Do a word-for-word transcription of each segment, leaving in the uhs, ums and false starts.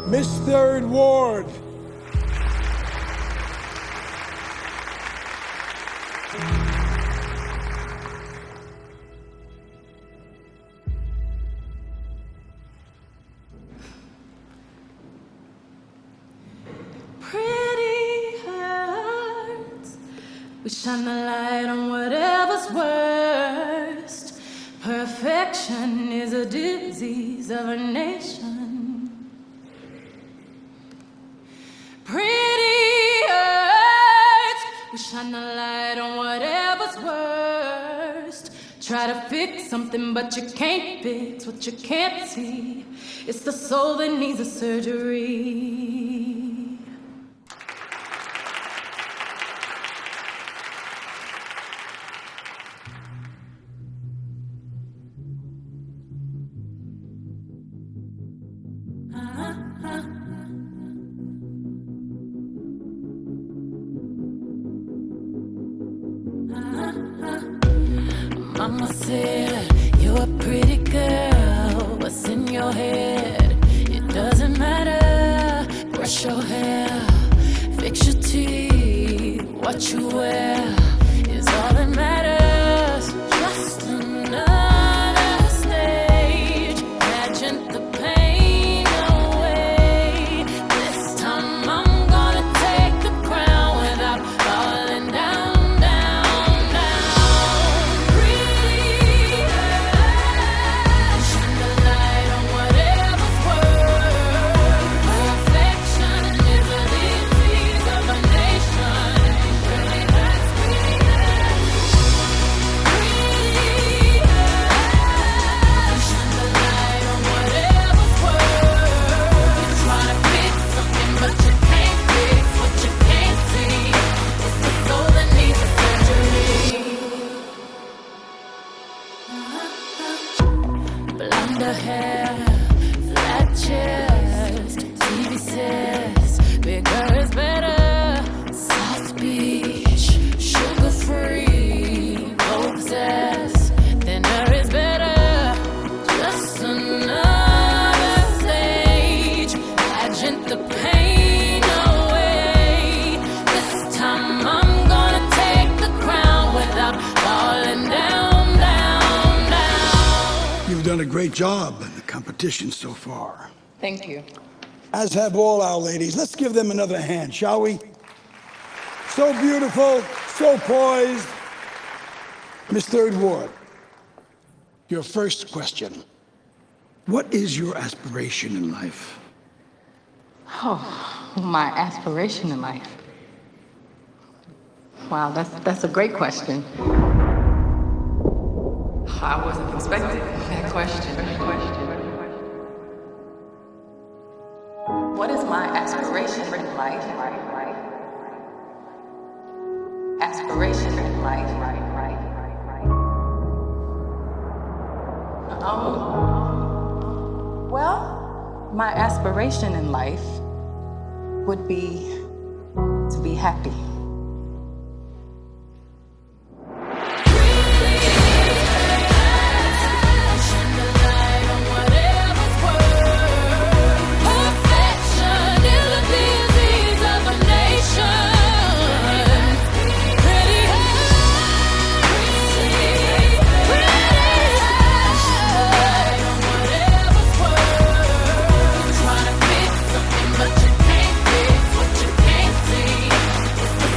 Miss Third Ward. We shine the light on whatever's worst. Perfection is a disease of a nation. Pretty hurts. We shine the light on whatever's worst. Try to fix something, but you can't fix what you can't see. It's the soul that needs a surgery. Mama said, you're a pretty girl. What's in your head? It doesn't matter. Brush your hair, fix your teeth. What you wear is all that matters. Just another stage. Pageant the pain away. This time I'm gonna take the crown without falling down. Blonder hair, flat chest, T V says bigger is better. South Beach, sugar free, Vogue says thinner is better. Just another stage, pageant the pain away. This time I'm gonna take the crown without falling down. You've done a great job in the competition so far. Thank you. As have all our ladies. Let's give them another hand, shall we? So beautiful, so poised. Miss Third Ward, your first question. What is your aspiration in life? Oh, my aspiration in life. Wow, that's that's a great question. I wasn't expecting that question. That question. What is my aspiration in life? Aspiration in life. Um. Well, my aspiration in life would be to be happy. What you can't see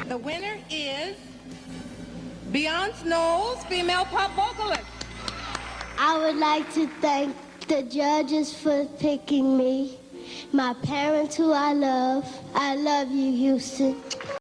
The winner is Beyonce Knowles, female pop vocalist. I would like to thank the judges for picking me, my parents who I love. I love you, Houston.